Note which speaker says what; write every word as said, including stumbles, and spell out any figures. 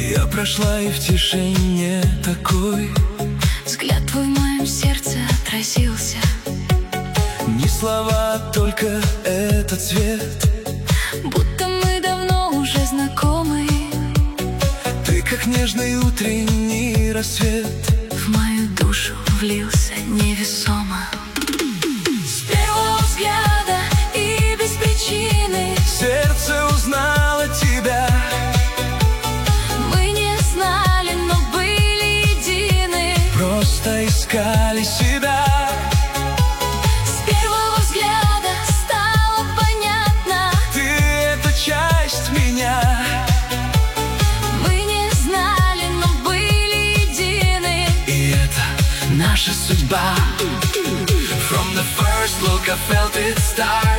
Speaker 1: Я прошла и в тишине такой
Speaker 2: взгляд твой в моем сердце отразился.
Speaker 1: Не слова, только этот цвет,
Speaker 2: будто мы давно уже знакомы.
Speaker 1: Ты как нежный утренний рассвет,
Speaker 2: в мою душу влился невесомо. С первого взгляда и без причины
Speaker 1: сердце узнало тебя.
Speaker 2: Мы не знали, но были едины,
Speaker 1: просто искали себя.
Speaker 2: С первого взгляда стало понятно,
Speaker 1: ты — это часть меня.
Speaker 2: Мы не знали, но были едины,
Speaker 1: и это наша судьба. From the first look I felt it start.